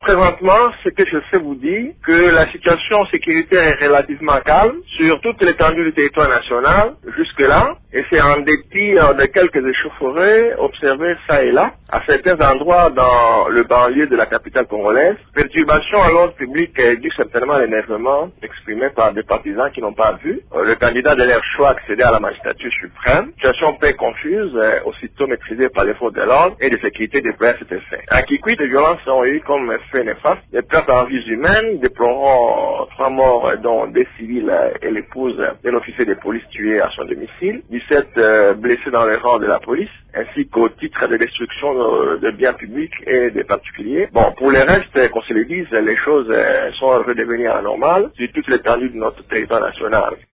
présentement, ce que je sais vous dire, que la situation sécuritaire est relativement calme sur toute l'étendue du territoire national, jusque-là, et c'est en dépit de quelques échauffourées observées ça et là, à certains endroits dans le banlieue de la capitale congolaise. Perturbation à l'ordre public est due certainement à l'énervement exprimé par des partisans qui n'ont pas vu le candidat de leur choix accéder à la magistrature suprême. Situation peu confuse, aussitôt maîtrisée par les forces de l'ordre et de sécurité déployées à cet effet. À Kikwit, les violences ont eu comme effet néfaste des pertes en vies humaines, déplorant 3 morts dont des civils et l'épouse d'un officier de police tué à son domicile, 17 blessés dans les rangs de la police, ainsi qu'au titre de destruction de biens publics et des particuliers. Bon, pour le reste, qu'on se le dise, les choses sont redevenues anormales sur toute l'étendue de notre territoire national.